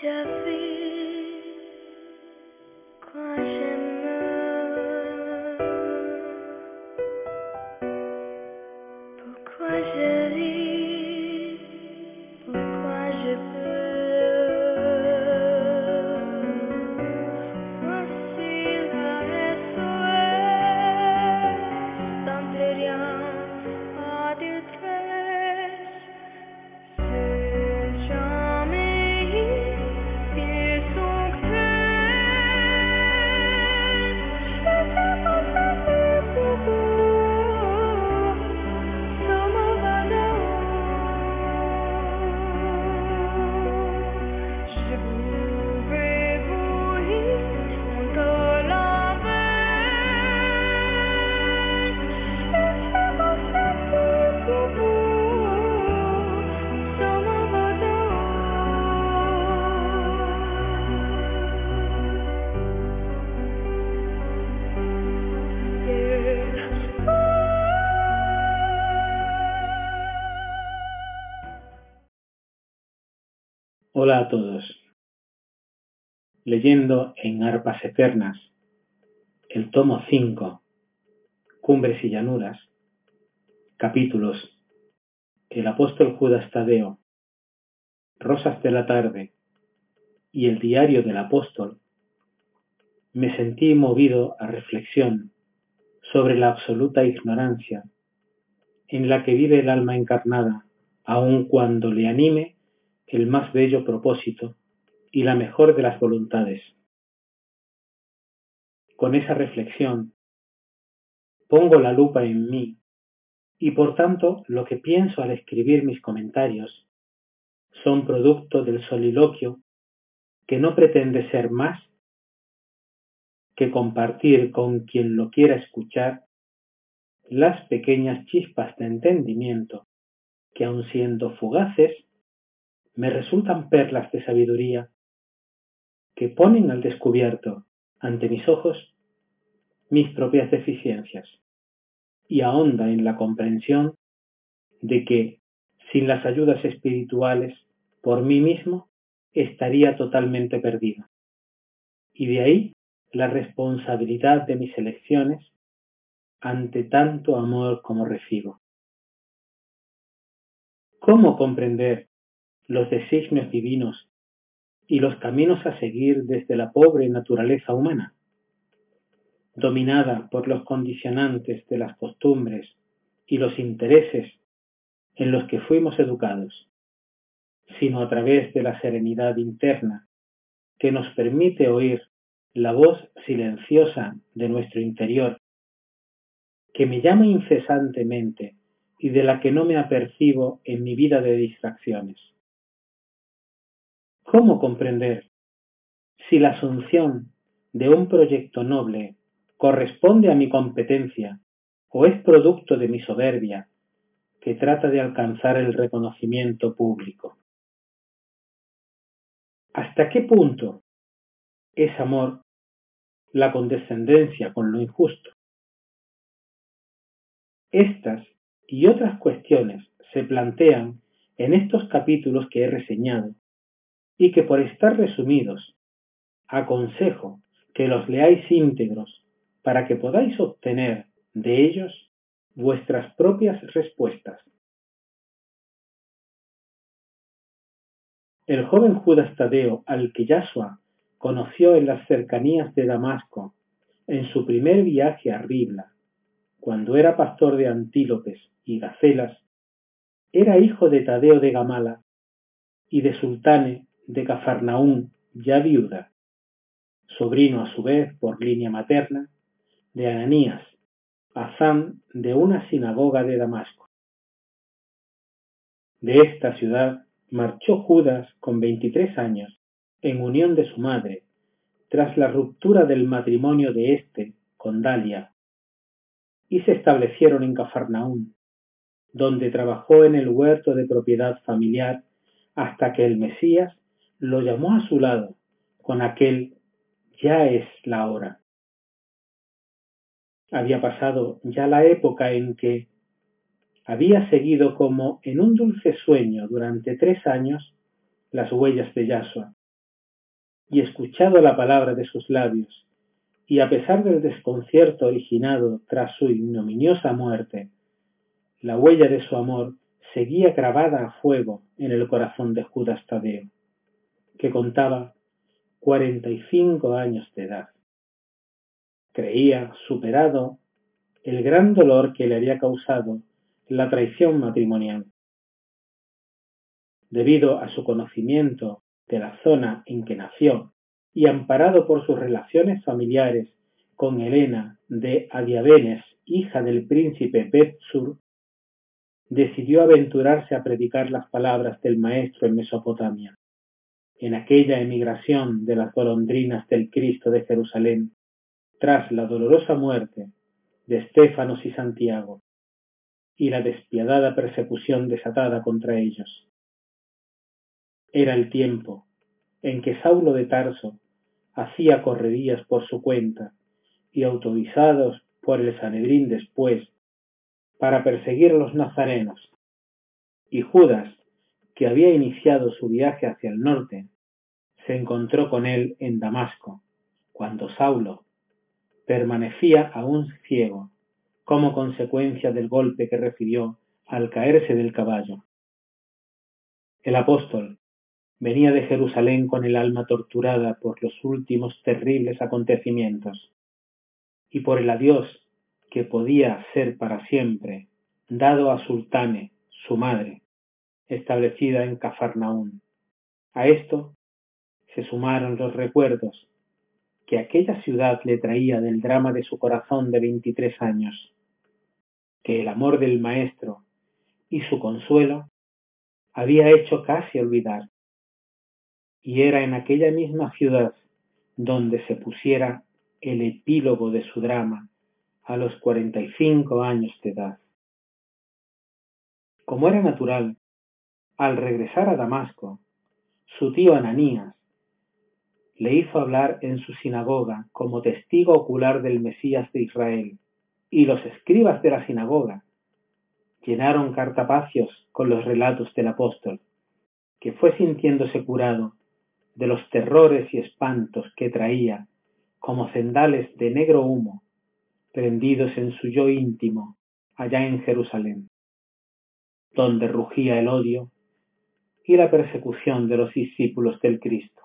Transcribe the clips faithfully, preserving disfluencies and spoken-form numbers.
je vis quand je meurs. Pourquoi je ris, pourquoi je pleure. Facile à recevoir, tant de rien à détresse. C'est jamais ils sont cruels. Je t'ai pensé pour vous, sama vadao. Je pouvais vous lire dans la veine. Je t'ai pensé pour vous, sama vadao. Hola a todos. Leyendo en Arpas Eternas, el tomo cinco, Cumbres y Llanuras, capítulos El apóstol Judas Tadeo, Rosas de la tarde y el diario del apóstol, me sentí movido a reflexión sobre la absoluta ignorancia en la que vive el alma encarnada, aun cuando le anime el más bello propósito y la mejor de las voluntades. Con esa reflexión, pongo la lupa en mí y por tanto lo que pienso al escribir mis comentarios son producto del soliloquio que no pretende ser más que compartir con quien lo quiera escuchar las pequeñas chispas de entendimiento que, aun siendo fugaces, me resultan perlas de sabiduría que ponen al descubierto ante mis ojos mis propias deficiencias y ahonda en la comprensión de que, sin las ayudas espirituales, por mí mismo estaría totalmente perdido. Y de ahí la responsabilidad de mis elecciones ante tanto amor como recibo. ¿Cómo comprender los designios divinos y los caminos a seguir desde la pobre naturaleza humana, dominada por los condicionantes de las costumbres y los intereses en los que fuimos educados, sino a través de la serenidad interna que nos permite oír la voz silenciosa de nuestro interior, que me llama incesantemente y de la que no me apercibo en mi vida de distracciones? ¿Cómo comprender si la asunción de un proyecto noble corresponde a mi competencia o es producto de mi soberbia que trata de alcanzar el reconocimiento público? ¿Hasta qué punto es amor la condescendencia con lo injusto? Estas y otras cuestiones se plantean en estos capítulos que he reseñado y que, por estar resumidos, aconsejo que los leáis íntegros para que podáis obtener de ellos vuestras propias respuestas. El joven Judas Tadeo, al que Yashua conoció en las cercanías de Damasco en su primer viaje a Ribla, cuando era pastor de antílopes y gacelas, era hijo de Tadeo de Gamala y de Sultane de Cafarnaún, ya viuda, sobrino a su vez por línea materna de Ananías, azán de una sinagoga de Damasco. De esta ciudad marchó Judas con veintitrés años en unión de su madre, tras la ruptura del matrimonio de éste con Dalia, y se establecieron en Cafarnaún, donde trabajó en el huerto de propiedad familiar hasta que el Mesías lo llamó a su lado con aquel «ya es la hora». Había pasado ya la época en que había seguido como en un dulce sueño durante tres años las huellas de Yashua, y escuchado la palabra de sus labios, y a pesar del desconcierto originado tras su ignominiosa muerte, la huella de su amor seguía grabada a fuego en el corazón de Judas Tadeo, que contaba cuarenta y cinco años de edad. Creía superado el gran dolor que le había causado la traición matrimonial. Debido a su conocimiento de la zona en que nació y amparado por sus relaciones familiares con Helena de Adiabenes, hija del príncipe Betsur, decidió aventurarse a predicar las palabras del Maestro en Mesopotamia, en aquella emigración de las golondrinas del Cristo de Jerusalén, tras la dolorosa muerte de Estéfanos y Santiago, y la despiadada persecución desatada contra ellos. Era el tiempo en que Saulo de Tarso hacía correrías por su cuenta y autorizados por el Sanedrín después para perseguir a los nazarenos, y Judas, que había iniciado su viaje hacia el norte, se encontró con él en Damasco, cuando Saulo permanecía aún ciego como consecuencia del golpe que recibió al caerse del caballo. El apóstol venía de Jerusalén con el alma torturada por los últimos terribles acontecimientos y por el adiós que podía ser para siempre dado a Sultane, su madre, establecida en Cafarnaún. A esto se sumaron los recuerdos que aquella ciudad le traía del drama de su corazón de veintitrés años, que el amor del maestro y su consuelo había hecho casi olvidar, y era en aquella misma ciudad donde se pusiera el epílogo de su drama a los cuarenta y cinco años de edad. Como era natural, al regresar a Damasco, su tío Ananías le hizo hablar en su sinagoga como testigo ocular del Mesías de Israel, y los escribas de la sinagoga llenaron cartapacios con los relatos del apóstol, que fue sintiéndose curado de los terrores y espantos que traía como cendales de negro humo prendidos en su yo íntimo allá en Jerusalén, donde rugía el odio y la persecución de los discípulos del Cristo.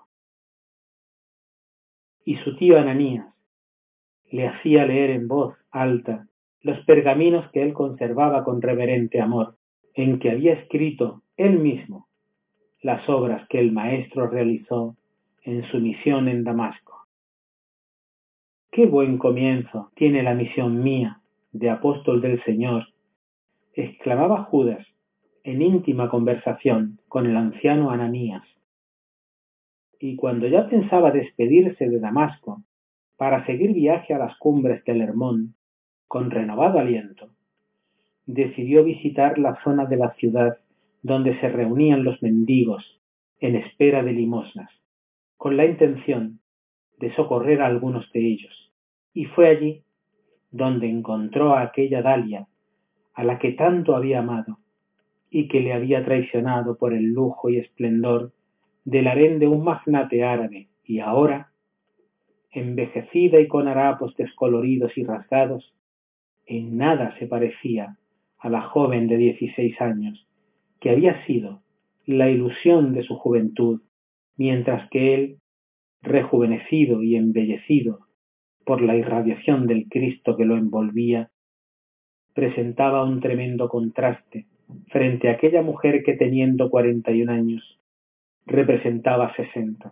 Y su tío Ananías le hacía leer en voz alta los pergaminos que él conservaba con reverente amor, en que había escrito él mismo las obras que el Maestro realizó en su misión en Damasco. ¡Qué buen comienzo tiene la misión mía de apóstol del Señor!, exclamaba Judas en íntima conversación con el anciano Ananías. Y cuando ya pensaba despedirse de Damasco para seguir viaje a las cumbres del Hermón con renovado aliento, decidió visitar la zona de la ciudad donde se reunían los mendigos en espera de limosnas, con la intención de socorrer a algunos de ellos, y fue allí donde encontró a aquella Dalia a la que tanto había amado y que le había traicionado por el lujo y esplendor del harén de un magnate árabe, y ahora, envejecida y con harapos descoloridos y rasgados, en nada se parecía a la joven de dieciséis años, que había sido la ilusión de su juventud, mientras que él, rejuvenecido y embellecido por la irradiación del Cristo que lo envolvía, presentaba un tremendo contraste frente a aquella mujer que, teniendo cuarenta y un años, representaba sesenta.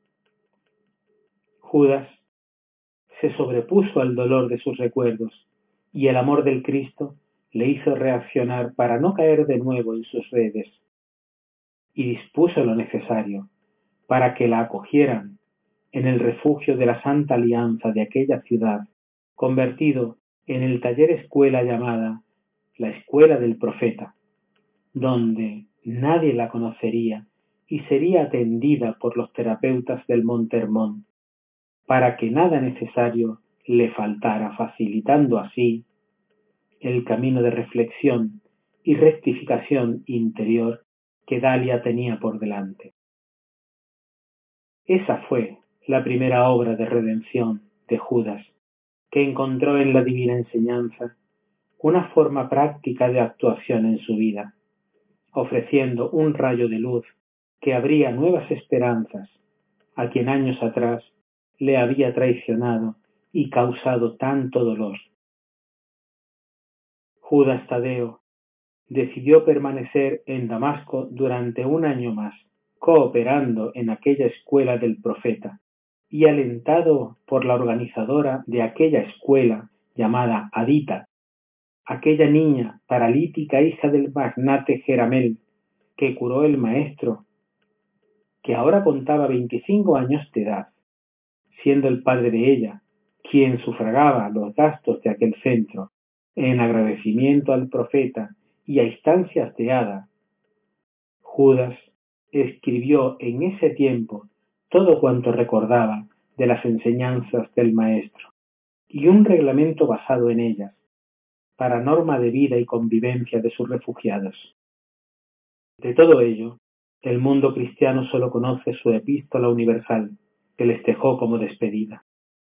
Judas se sobrepuso al dolor de sus recuerdos, y el amor del Cristo le hizo reaccionar para no caer de nuevo en sus redes, y dispuso lo necesario para que la acogieran en el refugio de la Santa Alianza de aquella ciudad, convertido en el taller escuela llamada la Escuela del Profeta, donde nadie la conocería y sería atendida por los terapeutas del Monte Hermón, para que nada necesario le faltara, facilitando así el camino de reflexión y rectificación interior que Dalia tenía por delante. Esa fue la primera obra de redención de Judas, que encontró en la divina enseñanza una forma práctica de actuación en su vida, ofreciendo un rayo de luz que abría nuevas esperanzas a quien años atrás le había traicionado y causado tanto dolor. Judas Tadeo decidió permanecer en Damasco durante un año más, cooperando en aquella escuela del profeta, y alentado por la organizadora de aquella escuela llamada Adita, aquella niña paralítica hija del magnate Jeramel que curó el maestro, que ahora contaba veinticinco años de edad, siendo el padre de ella quien sufragaba los gastos de aquel centro, en agradecimiento al profeta y a instancias de Ada. Judas escribió en ese tiempo todo cuanto recordaba de las enseñanzas del maestro y un reglamento basado en ellas, para norma de vida y convivencia de sus refugiados. De todo ello, el mundo cristiano solo conoce su epístola universal, que les dejó como despedida.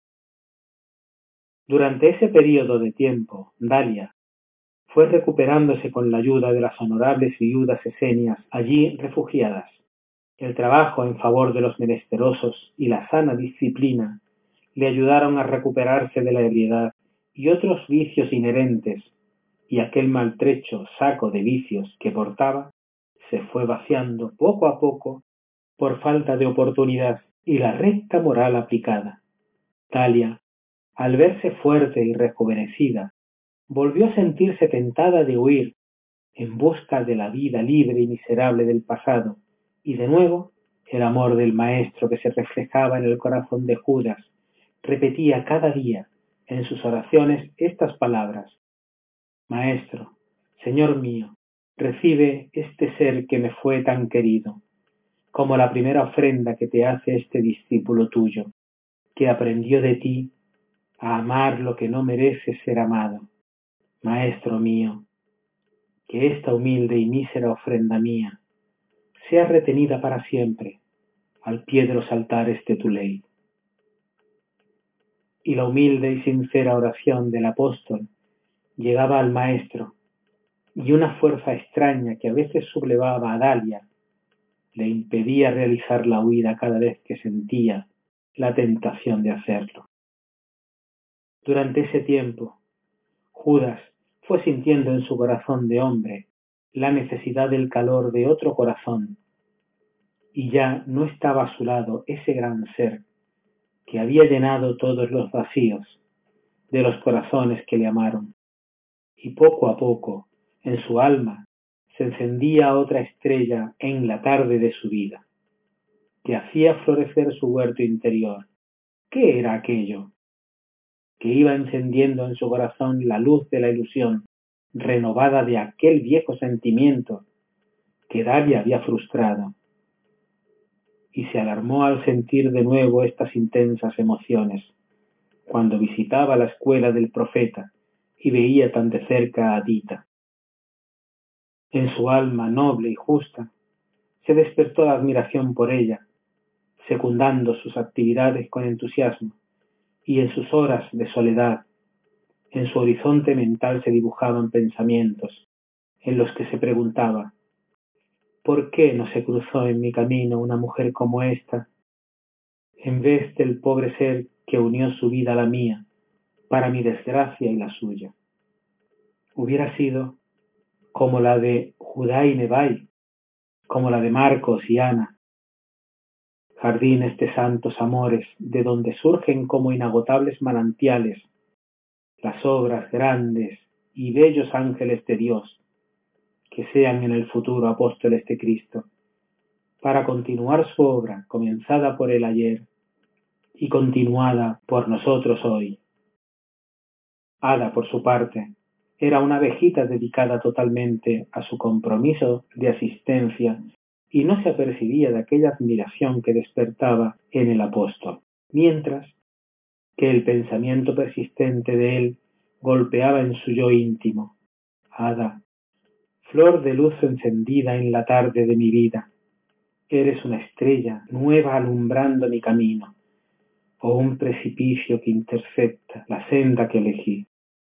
Durante ese período de tiempo, Dalia fue recuperándose con la ayuda de las honorables viudas esenias allí refugiadas. El trabajo en favor de los menesterosos y la sana disciplina le ayudaron a recuperarse de la ebriedad y otros vicios inherentes, y aquel maltrecho saco de vicios que portaba se fue vaciando poco a poco por falta de oportunidad y la recta moral aplicada. Dalia, al verse fuerte y rejuvenecida, volvió a sentirse tentada de huir en busca de la vida libre y miserable del pasado, y de nuevo el amor del maestro que se reflejaba en el corazón de Judas repetía cada día en sus oraciones estas palabras: Maestro, Señor mío, recibe este ser que me fue tan querido, como la primera ofrenda que te hace este discípulo tuyo, que aprendió de ti a amar lo que no merece ser amado. Maestro mío, que esta humilde y mísera ofrenda mía sea retenida para siempre al pie de los altares de tu ley. Y la humilde y sincera oración del apóstol llegaba al maestro, y una fuerza extraña que a veces sublevaba a Dalia le impedía realizar la huida cada vez que sentía la tentación de hacerlo. Durante ese tiempo, Judas fue sintiendo en su corazón de hombre la necesidad del calor de otro corazón, y ya no estaba a su lado ese gran ser que había llenado todos los vacíos de los corazones que le amaron, y poco a poco en su alma se encendía otra estrella en la tarde de su vida, que hacía florecer su huerto interior. ¿Qué era aquello? Que iba encendiendo en su corazón la luz de la ilusión renovada de aquel viejo sentimiento que Dalia había frustrado, y se alarmó al sentir de nuevo estas intensas emociones, cuando visitaba la escuela del profeta y veía tan de cerca a Adita. En su alma noble y justa se despertó la admiración por ella, secundando sus actividades con entusiasmo, y en sus horas de soledad, en su horizonte mental se dibujaban pensamientos en los que se preguntaba: ¿por qué no se cruzó en mi camino una mujer como esta, en vez del pobre ser que unió su vida a la mía, para mi desgracia y la suya? Hubiera sido como la de Judá y Nebai, como la de Marcos y Ana, jardines de santos amores, de donde surgen como inagotables manantiales las obras grandes y bellos ángeles de Dios, que sean en el futuro apóstoles de Cristo, para continuar su obra comenzada por él ayer y continuada por nosotros hoy. Ada, por su parte, era una abejita dedicada totalmente a su compromiso de asistencia y no se apercibía de aquella admiración que despertaba en el apóstol, mientras que el pensamiento persistente de él golpeaba en su yo íntimo: Ada, flor de luz encendida en la tarde de mi vida, eres una estrella nueva alumbrando mi camino, o un precipicio que intercepta la senda que elegí.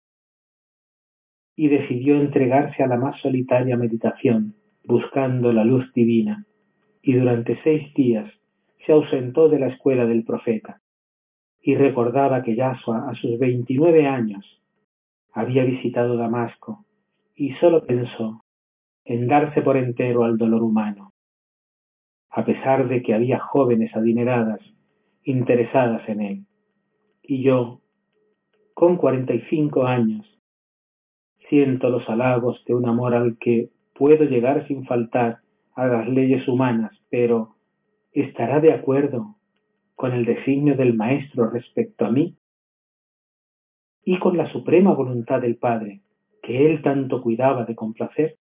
Y decidió entregarse a la más solitaria meditación, buscando la luz divina, y durante seis días se ausentó de la escuela del profeta, y recordaba que Yahshua a sus veintinueve años había visitado Damasco, y sólo pensó en darse por entero al dolor humano, a pesar de que había jóvenes adineradas interesadas en él. Y yo, con cuarenta y cinco años, siento los halagos de un amor al que puedo llegar sin faltar a las leyes humanas, pero ¿estará de acuerdo con el designio del Maestro respecto a mí y con la suprema voluntad del Padre que él tanto cuidaba de complacer?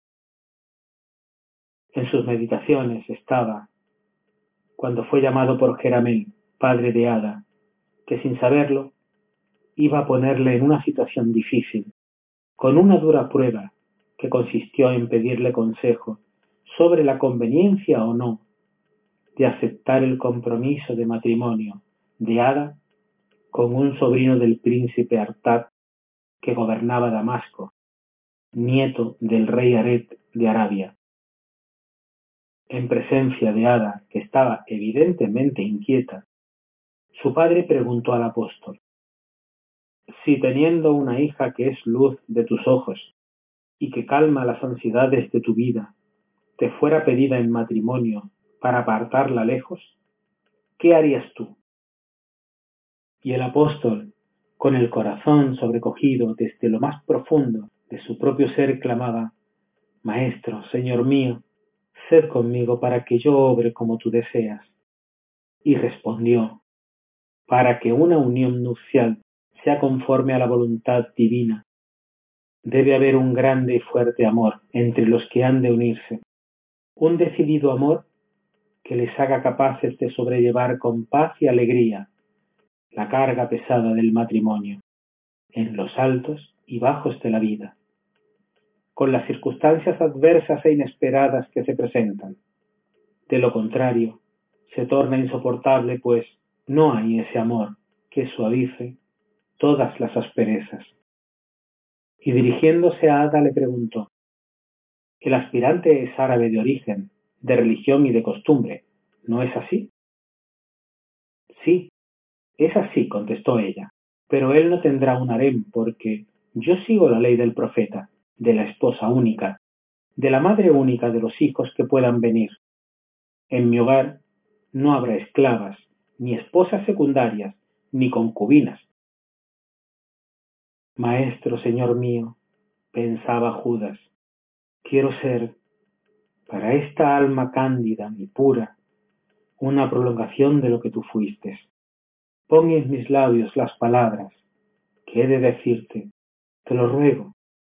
En sus meditaciones estaba cuando fue llamado por Jeramel, padre de Ada, que sin saberlo iba a ponerle en una situación difícil, con una dura prueba que consistió en pedirle consejo sobre la conveniencia o no de aceptar el compromiso de matrimonio de Ada con un sobrino del príncipe Artab que gobernaba Damasco, nieto del rey Aret de Arabia. En presencia de Ada, que estaba evidentemente inquieta, su padre preguntó al apóstol: si teniendo una hija que es luz de tus ojos y que calma las ansiedades de tu vida, te fuera pedida en matrimonio para apartarla lejos, ¿qué harías tú? Y el apóstol, con el corazón sobrecogido desde lo más profundo de su propio ser, clamaba: Maestro, Señor mío, sed conmigo para que yo obre como tú deseas. Y respondió: para que una unión nupcial sea conforme a la voluntad divina, debe haber un grande y fuerte amor entre los que han de unirse, un decidido amor que les haga capaces de sobrellevar con paz y alegría la carga pesada del matrimonio, en los altos y bajos de la vida, con las circunstancias adversas e inesperadas que se presentan. De lo contrario, se torna insoportable, pues no hay ese amor que suavice todas las asperezas. Y dirigiéndose a Ada le preguntó: el aspirante es árabe de origen, de religión y de costumbre, ¿no es así? Sí, es así, contestó ella, pero él no tendrá un harem porque yo sigo la ley del profeta, de la esposa única, de la madre única de los hijos que puedan venir. En mi hogar no habrá esclavas, ni esposas secundarias, ni concubinas. Maestro, Señor mío, pensaba Judas, quiero ser, para esta alma cándida y pura, una prolongación de lo que tú fuiste. Pon en mis labios las palabras que he de decirte, te lo ruego.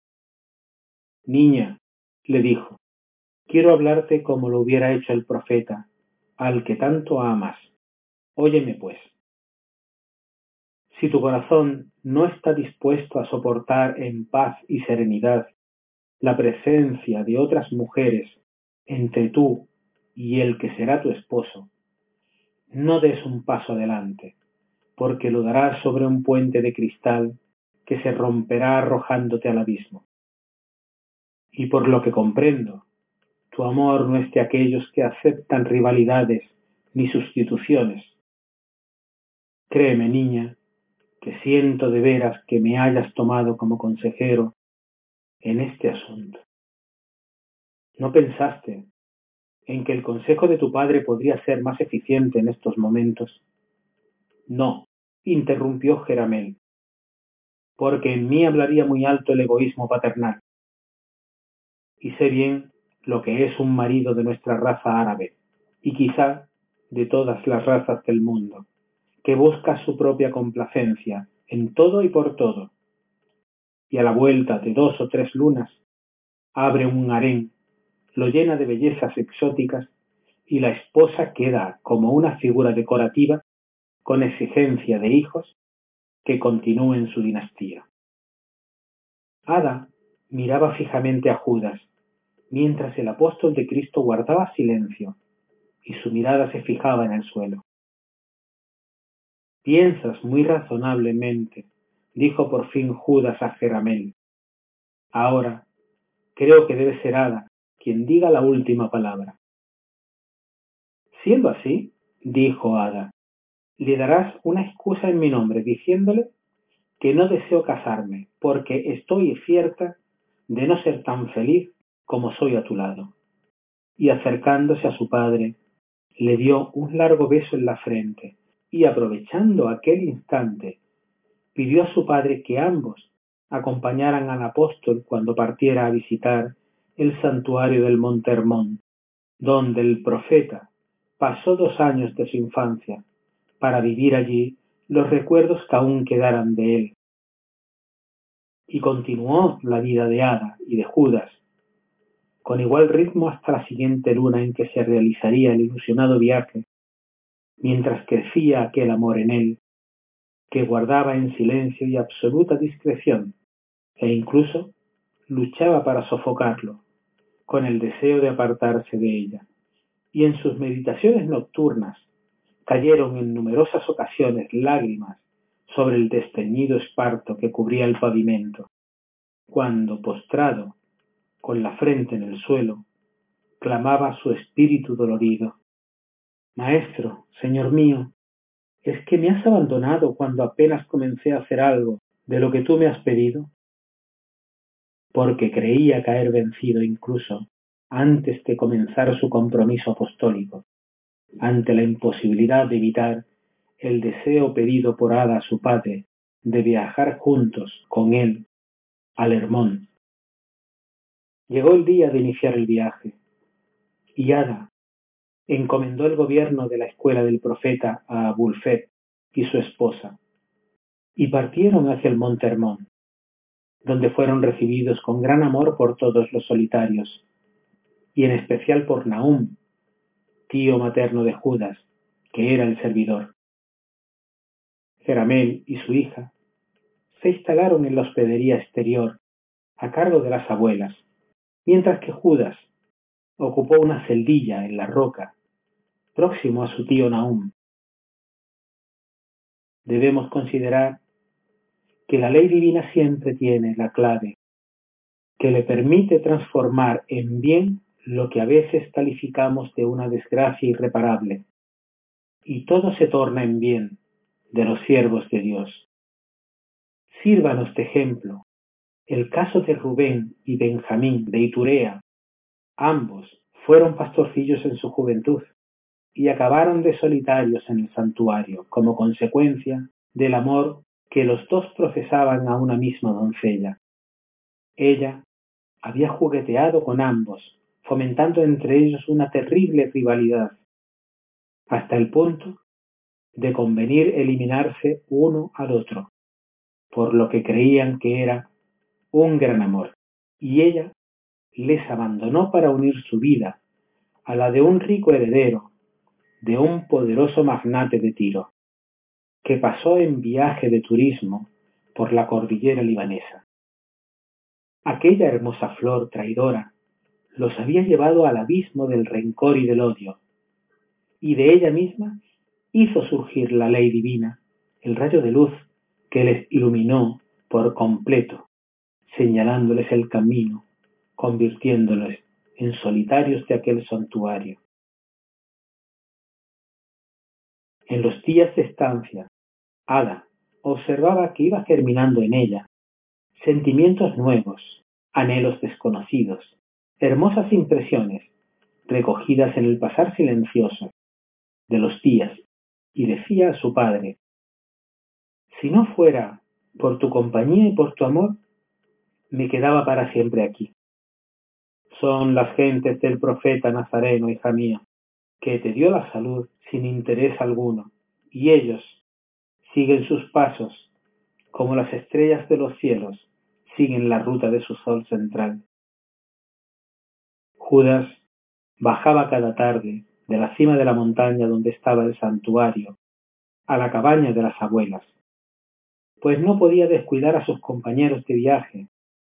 Niña, le dijo, quiero hablarte como lo hubiera hecho el profeta, al que tanto amas. Óyeme pues. Si tu corazón no está dispuesto a soportar en paz y serenidad la presencia de otras mujeres entre tú y el que será tu esposo, no des un paso adelante, porque lo darás sobre un puente de cristal que se romperá arrojándote al abismo. Y por lo que comprendo, tu amor no es de aquellos que aceptan rivalidades ni sustituciones. Créeme, niña, que siento de veras que me hayas tomado como consejero en este asunto. ¿No pensaste en que el consejo de tu padre podría ser más eficiente en estos momentos? No, interrumpió Jeramel, porque en mí hablaría muy alto el egoísmo paternal. Y sé bien lo que es un marido de nuestra raza árabe, y quizá de todas las razas del mundo, que busca su propia complacencia en todo y por todo, y a la vuelta de dos o tres lunas abre un harén, lo llena de bellezas exóticas, y la esposa queda como una figura decorativa con exigencia de hijos que continúen su dinastía. Ada miraba fijamente a Judas, mientras el apóstol de Cristo guardaba silencio y su mirada se fijaba en el suelo. Piensas muy razonablemente, dijo por fin Judas a Jeramel. Ahora creo que debe ser Ada quien diga la última palabra. Siendo así, dijo Ada, le darás una excusa en mi nombre diciéndole que no deseo casarme porque estoy cierta de no ser tan feliz como soy a tu lado. Y acercándose a su padre, le dio un largo beso en la frente y aprovechando aquel instante, pidió a su padre que ambos acompañaran al apóstol cuando partiera a visitar el santuario del Monte Hermón, donde el profeta pasó dos años de su infancia, para vivir allí los recuerdos que aún quedaran de él. Y continuó la vida de Ada y de Judas, con igual ritmo hasta la siguiente luna en que se realizaría el ilusionado viaje, mientras crecía aquel amor en él, que guardaba en silencio y absoluta discreción, e incluso luchaba para sofocarlo, con el deseo de apartarse de ella. Y en sus meditaciones nocturnas cayeron en numerosas ocasiones lágrimas sobre el desteñido esparto que cubría el pavimento, cuando, postrado, con la frente en el suelo, clamaba su espíritu dolorido: Maestro, Señor mío, ¿es que me has abandonado cuando apenas comencé a hacer algo de lo que tú me has pedido? Porque creía caer vencido incluso antes de comenzar su compromiso apostólico, ante la imposibilidad de evitar el deseo pedido por Ada a su padre de viajar juntos con él al Hermón. Llegó el día de iniciar el viaje, y Ada encomendó el gobierno de la escuela del profeta a Abulfed y su esposa, y partieron hacia el Monte Hermón, donde fueron recibidos con gran amor por todos los solitarios, y en especial por Nahum, tío materno de Judas, que era el servidor. Jeramel y su hija se instalaron en la hospedería exterior a cargo de las abuelas, mientras que Judas ocupó una celdilla en la roca, próximo a su tío Nahum. Debemos considerar que la ley divina siempre tiene la clave que le permite transformar en bien lo que a veces calificamos de una desgracia irreparable, y todo se torna en bien de los siervos de Dios. Sírvanos de ejemplo el caso de Rubén y Benjamín de Iturea. Ambos fueron pastorcillos en su juventud y acabaron de solitarios en el santuario como consecuencia del amor que los dos profesaban a una misma doncella. Ella había jugueteado con ambos, fomentando entre ellos una terrible rivalidad, hasta el punto de convenir eliminarse uno al otro, por lo que creían que era un gran amor, y ella les abandonó para unir su vida a la de un rico heredero de un poderoso magnate de Tiro, que pasó en viaje de turismo por la cordillera libanesa. Aquella hermosa flor traidora los había llevado al abismo del rencor y del odio, y de ella misma hizo surgir la ley divina, el rayo de luz que les iluminó por completo, señalándoles el camino, convirtiéndoles en solitarios de aquel santuario. En los días de estancia, Ada observaba que iba germinando en ella sentimientos nuevos, anhelos desconocidos, hermosas impresiones recogidas en el pasar silencioso de los días, y decía a su padre: si no fuera por tu compañía y por tu amor, me quedaba para siempre aquí. Son las gentes del profeta Nazareno, hija mía, que te dio la salud sin interés alguno, y ellos siguen sus pasos como las estrellas de los cielos siguen la ruta de su sol central. Judas bajaba cada tarde de la cima de la montaña donde estaba el santuario a la cabaña de las abuelas, pues no podía descuidar a sus compañeros de viaje.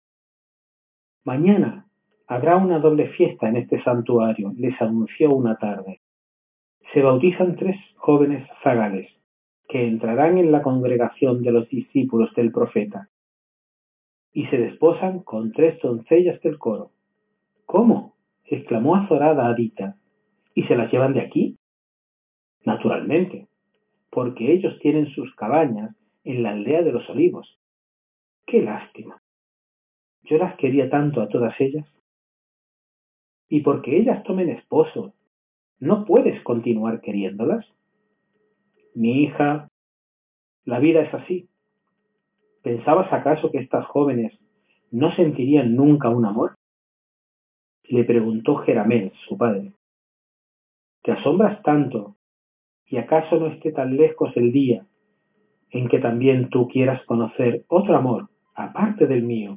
Mañana habrá una doble fiesta en este santuario, les anunció una tarde. Se bautizan tres jóvenes zagales que entrarán en la congregación de los discípulos del profeta y se desposan con tres doncellas del coro. ¿Cómo? Exclamó azorada Adita. ¿Y se las llevan de aquí? Naturalmente, porque ellos tienen sus cabañas en la aldea de los Olivos. ¡Qué lástima! Yo las quería tanto a todas ellas. Y porque ellas tomen esposo, ¿no puedes continuar queriéndolas? Mi hija, la vida es así. ¿Pensabas acaso que estas jóvenes no sentirían nunca un amor? Le preguntó Jeramel, su padre. ¿Te asombras tanto? ¿Y acaso no esté tan lejos el día en que también tú quieras conocer otro amor, aparte del mío?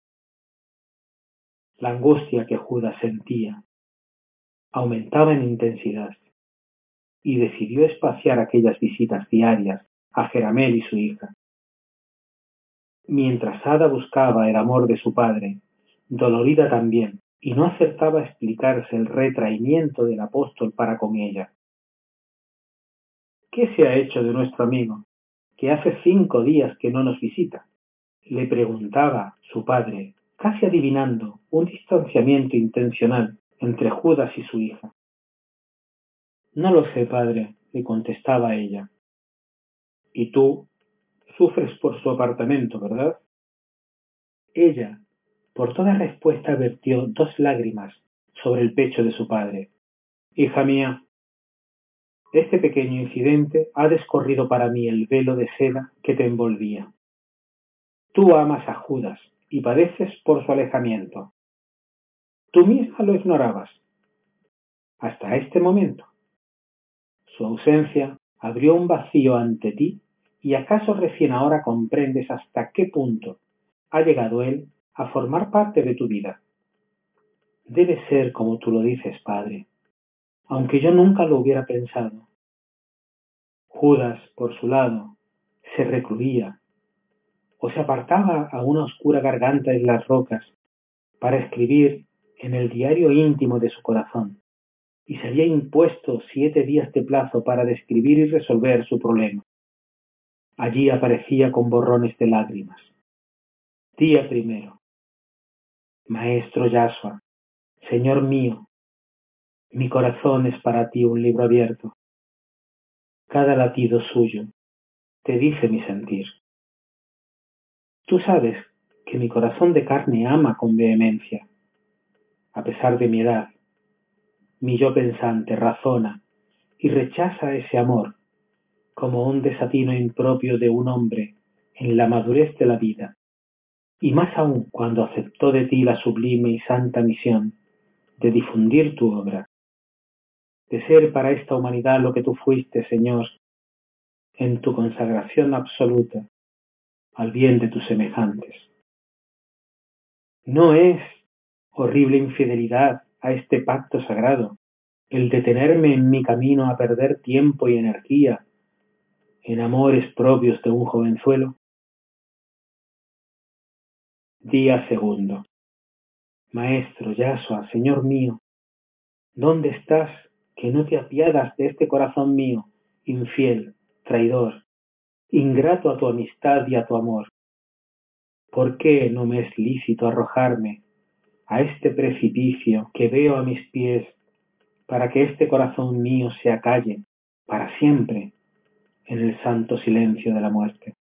La angustia que Judas sentía aumentaba en intensidad y decidió espaciar aquellas visitas diarias a Jeramel y su hija. Mientras Ada buscaba el amor de su padre, dolorida también, y no acertaba a explicarse el retraimiento del apóstol para con ella. ¿Qué se ha hecho de nuestro amigo, que hace cinco días que no nos visita? Le preguntaba su padre, casi adivinando un distanciamiento intencional entre Judas y su hija. No lo sé, padre, le contestaba ella. Y tú sufres por su apartamento, ¿verdad? Ella, por toda respuesta, vertió dos lágrimas sobre el pecho de su padre. Hija mía, este pequeño incidente ha descorrido para mí el velo de seda que te envolvía. Tú amas a Judas y padeces por su alejamiento. Tú misma lo ignorabas. Hasta este momento. Su ausencia abrió un vacío ante ti y acaso recién ahora comprendes hasta qué punto ha llegado él a formar parte de tu vida. Debe ser como tú lo dices, padre, aunque yo nunca lo hubiera pensado. Judas, por su lado, se recluía o se apartaba a una oscura garganta en las rocas para escribir en el diario íntimo de su corazón, y se había impuesto siete días de plazo para describir y resolver su problema. Allí aparecía con borrones de lágrimas. Día primero. Maestro Yashua, Señor mío, mi corazón es para ti un libro abierto. Cada latido suyo te dice mi sentir. Tú sabes que mi corazón de carne ama con vehemencia. A pesar de mi edad, mi yo pensante razona y rechaza ese amor como un desatino impropio de un hombre en la madurez de la vida, y más aún cuando aceptó de ti la sublime y santa misión de difundir tu obra, de ser para esta humanidad lo que tú fuiste, Señor, en tu consagración absoluta al bien de tus semejantes. No es horrible infidelidad a este pacto sagrado el detenerme en mi camino a perder tiempo y energía en amores propios de un jovenzuelo. Día segundo. Maestro Yashua, Señor mío, ¿dónde estás que no te apiadas de este corazón mío, infiel, traidor, ingrato a tu amistad y a tu amor? ¿Por qué no me es lícito arrojarme a este precipicio que veo a mis pies para que este corazón mío se acalle para siempre en el santo silencio de la muerte?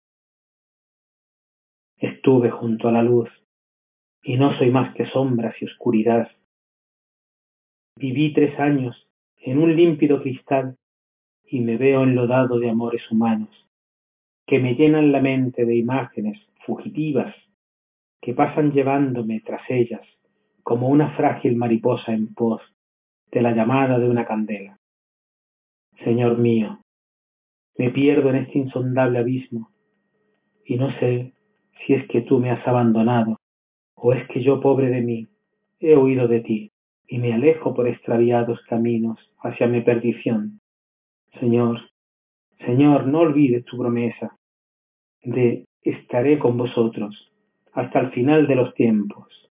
Estuve junto a la luz y no soy más que sombras y oscuridad. Viví tres años en un límpido cristal y me veo enlodado de amores humanos que me llenan la mente de imágenes fugitivas que pasan llevándome tras ellas como una frágil mariposa en pos de la llamada de una candela. Señor mío, me pierdo en este insondable abismo y no sé si es que tú me has abandonado o es que yo, pobre de mí, he huido de ti y me alejo por extraviados caminos hacia mi perdición. Señor, Señor, no olvides tu promesa de estaré con vosotros hasta el final de los tiempos.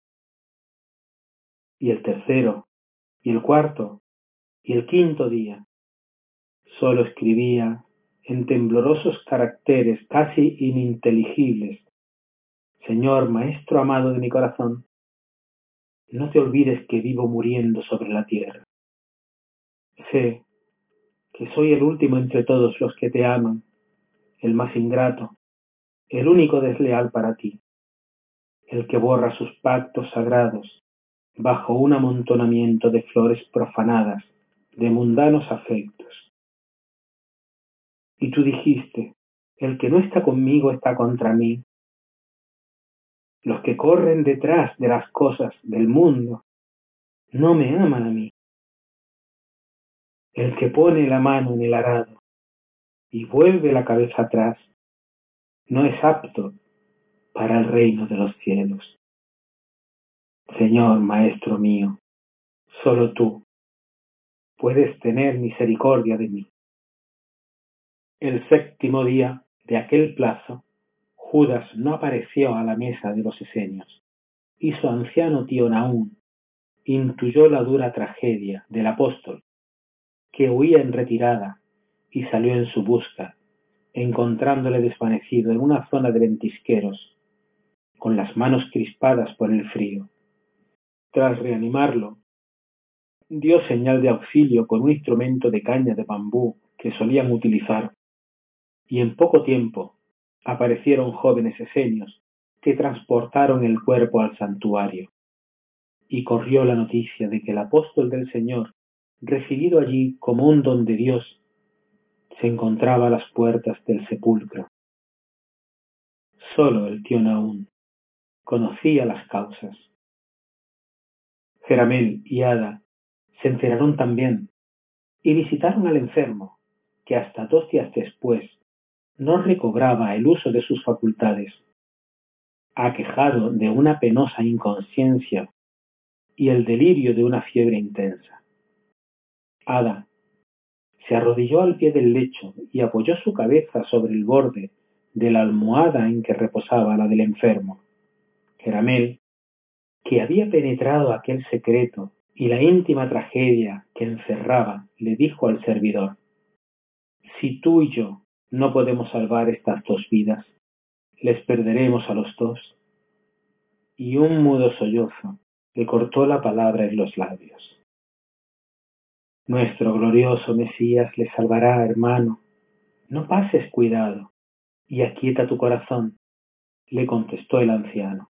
Y el tercero, y el cuarto, y el quinto día, solo escribía en temblorosos caracteres casi ininteligibles: Señor, Maestro amado de mi corazón, no te olvides que vivo muriendo sobre la tierra. Sé que soy el último entre todos los que te aman, el más ingrato, el único desleal para ti, el que borra sus pactos sagrados bajo un amontonamiento de flores profanadas, de mundanos afectos. Y tú dijiste: el que no está conmigo está contra mí. Los que corren detrás de las cosas del mundo no me aman a mí. El que pone la mano en el arado y vuelve la cabeza atrás no es apto para el reino de los cielos. Señor, Maestro mío, solo tú puedes tener misericordia de mí. El séptimo día de aquel plazo, Judas no apareció a la mesa de los esenios, y su anciano tío Nahum intuyó la dura tragedia del apóstol, que huía en retirada, y salió en su busca, encontrándole desvanecido en una zona de ventisqueros, con las manos crispadas por el frío. Tras reanimarlo, dio señal de auxilio con un instrumento de caña de bambú que solían utilizar, y en poco tiempo aparecieron jóvenes esenios que transportaron el cuerpo al santuario, y corrió la noticia de que el apóstol del Señor, recibido allí como un don de Dios, se encontraba a las puertas del sepulcro. Solo el tío Nahum conocía las causas. Jeramel y Ada se enteraron también y visitaron al enfermo, que hasta dos días después no recobraba el uso de sus facultades, aquejado de una penosa inconsciencia y el delirio de una fiebre intensa. Ada se arrodilló al pie del lecho y apoyó su cabeza sobre el borde de la almohada en que reposaba la del enfermo. Jeramel, que había penetrado aquel secreto y la íntima tragedia que encerraba, le dijo al servidor: si tú y yo no podemos salvar estas dos vidas, les perderemos a los dos. Y un mudo sollozo le cortó la palabra en los labios. Nuestro glorioso Mesías le salvará, hermano. No pases cuidado y aquieta tu corazón, le contestó el anciano.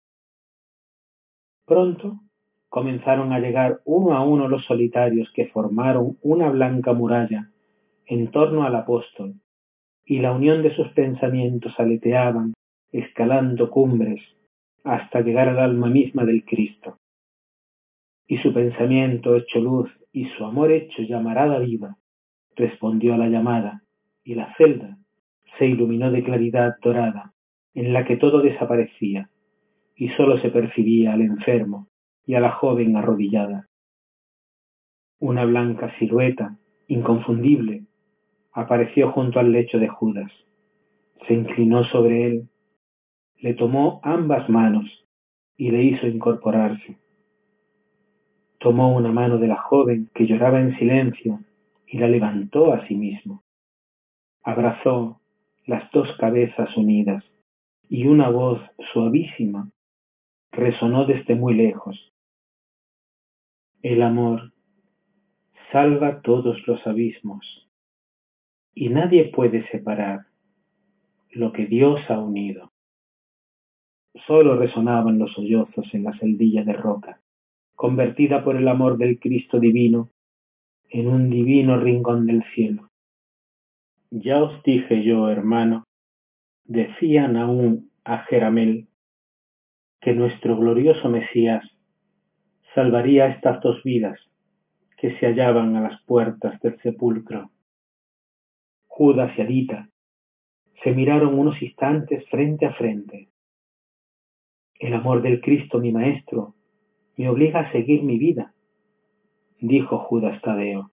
Pronto comenzaron a llegar uno a uno los solitarios que formaron una blanca muralla en torno al apóstol, y la unión de sus pensamientos aleteaban, escalando cumbres, hasta llegar al alma misma del Cristo. Y su pensamiento hecho luz y su amor hecho llamarada viva, respondió a la llamada, y la celda se iluminó de claridad dorada, en la que todo desaparecía, y sólo se percibía al enfermo y a la joven arrodillada. Una blanca silueta, inconfundible, apareció junto al lecho de Judas. Se inclinó sobre él, le tomó ambas manos y le hizo incorporarse. Tomó una mano de la joven que lloraba en silencio y la levantó a sí mismo. Abrazó las dos cabezas unidas y una voz suavísima resonó desde muy lejos. El amor salva todos los abismos y nadie puede separar lo que Dios ha unido. Solo resonaban los sollozos en la celdilla de roca, convertida por el amor del Cristo divino en un divino rincón del cielo. Ya os dije yo, hermano, decían aún a Jeramel, que nuestro glorioso Mesías salvaría estas dos vidas que se hallaban a las puertas del sepulcro. Judas y Adita se miraron unos instantes frente a frente. El amor del Cristo, mi Maestro, me obliga a seguir mi vida, dijo Judas Tadeo.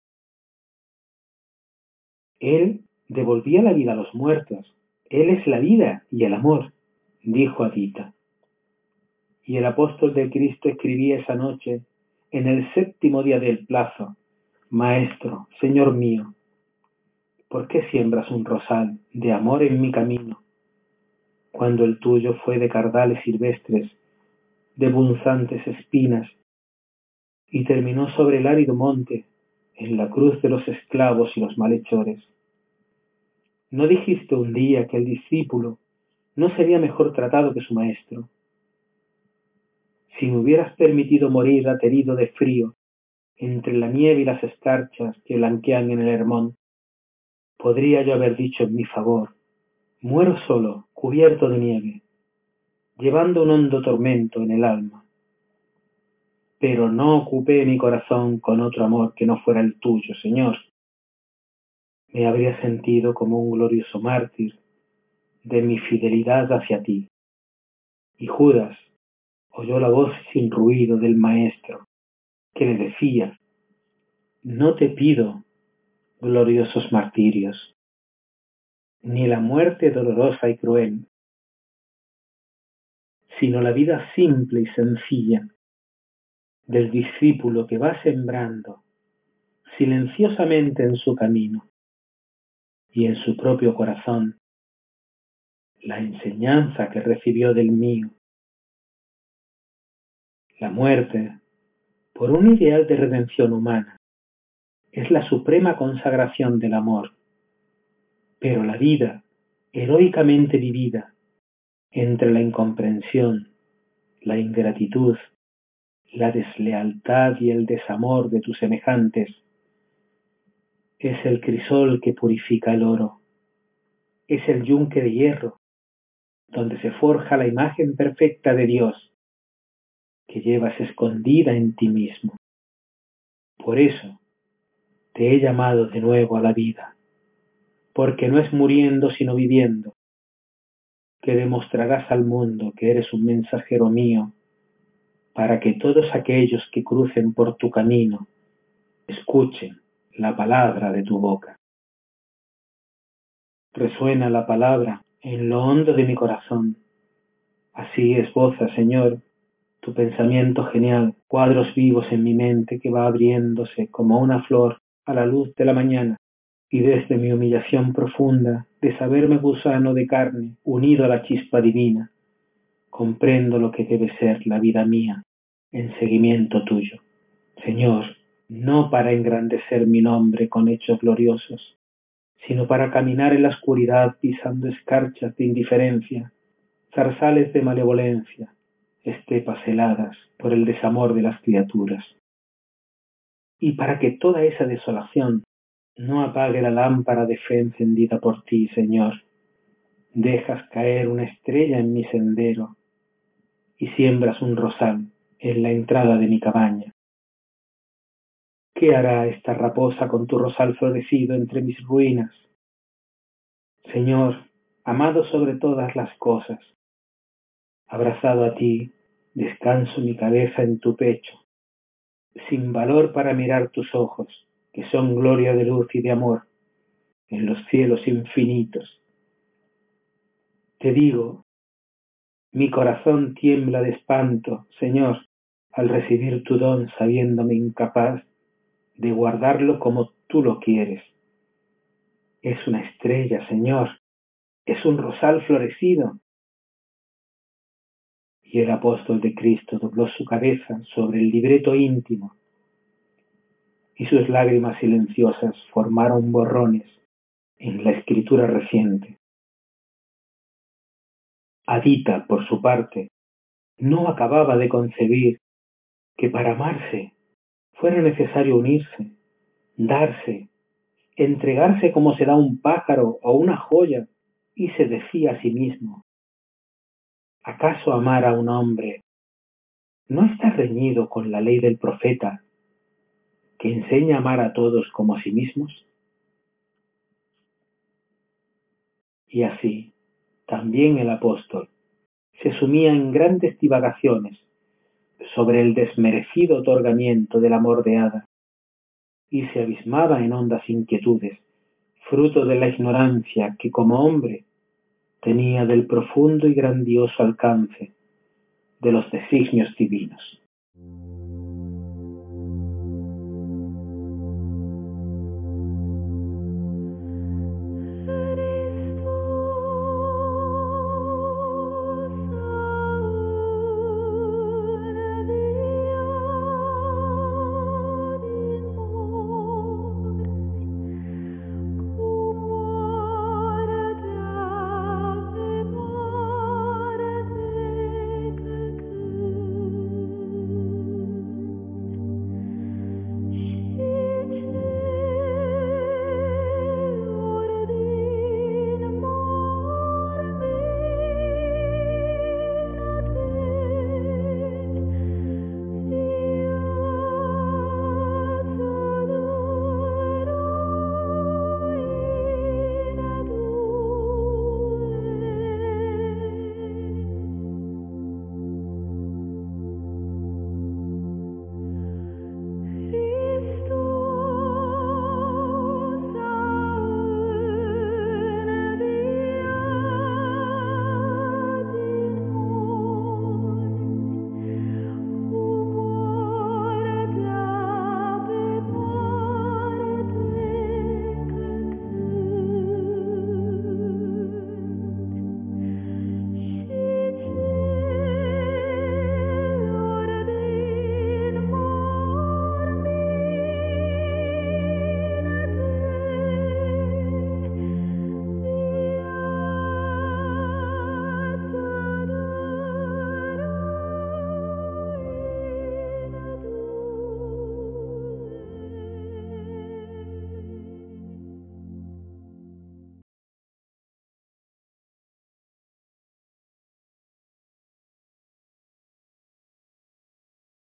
Él devolvía la vida a los muertos. Él es la vida y el amor, dijo Adita. Y el apóstol del Cristo escribía esa noche, en el séptimo día del plazo: Maestro, Señor mío, ¿por qué siembras un rosal de amor en mi camino, cuando el tuyo fue de cardales silvestres, de punzantes espinas, y terminó sobre el árido monte, en la cruz de los esclavos y los malhechores? ¿No dijiste un día que el discípulo no sería mejor tratado que su maestro? Si me hubieras permitido morir aterido de frío entre la nieve y las escarchas que blanquean en el Hermón, podría yo haber dicho en mi favor: muero solo, cubierto de nieve, llevando un hondo tormento en el alma. Pero no ocupé mi corazón con otro amor que no fuera el tuyo, Señor. Me habría sentido como un glorioso mártir de mi fidelidad hacia ti. Y Judas oyó la voz sin ruido del Maestro, que le decía: no te pido gloriosos martirios, ni la muerte dolorosa y cruel, sino la vida simple y sencilla del discípulo que va sembrando silenciosamente en su camino y en su propio corazón la enseñanza que recibió del mío. La muerte, por un ideal de redención humana, es la suprema consagración del amor, pero la vida, heroicamente vivida, entre la incomprensión, la ingratitud, la deslealtad y el desamor de tus semejantes, es el crisol que purifica el oro, es el yunque de hierro, donde se forja la imagen perfecta de Dios, que llevas escondida en ti mismo. Por eso te he llamado de nuevo a la vida, porque no es muriendo sino viviendo que demostrarás al mundo que eres un mensajero mío, para que todos aquellos que crucen por tu camino escuchen la palabra de tu boca. Resuena la palabra en lo hondo de mi corazón. Así esboza, Señor, tu pensamiento genial, cuadros vivos en mi mente que va abriéndose como una flor a la luz de la mañana. Y desde mi humillación profunda de saberme gusano de carne, unido a la chispa divina, comprendo lo que debe ser la vida mía en seguimiento tuyo. Señor, no para engrandecer mi nombre con hechos gloriosos, sino para caminar en la oscuridad pisando escarchas de indiferencia, zarzales de malevolencia, estepas heladas por el desamor de las criaturas. Y para que toda esa desolación no apague la lámpara de fe encendida por ti, Señor, dejas caer una estrella en mi sendero y siembras un rosal en la entrada de mi cabaña. ¿Qué hará esta raposa con tu rosal florecido entre mis ruinas? Señor, amado sobre todas las cosas, abrazado a ti, descanso mi cabeza en tu pecho, sin valor para mirar tus ojos, que son gloria de luz y de amor, en los cielos infinitos. Te digo, mi corazón tiembla de espanto, Señor, al recibir tu don sabiéndome incapaz de guardarlo como tú lo quieres. Es una estrella, Señor, es un rosal florecido. Y el apóstol de Cristo dobló su cabeza sobre el libreto íntimo, y sus lágrimas silenciosas formaron borrones en la escritura reciente. Adita, por su parte, no acababa de concebir que para amarse fuera necesario unirse, darse, entregarse como se da un pájaro o una joya, y se decía a sí mismo: ¿acaso amar a un hombre no está reñido con la ley del profeta, que enseña a amar a todos como a sí mismos? Y así, también el apóstol se sumía en grandes divagaciones sobre el desmerecido otorgamiento del amor de hada, y se abismaba en hondas inquietudes, fruto de la ignorancia que como hombre tenía del profundo y grandioso alcance de los designios divinos.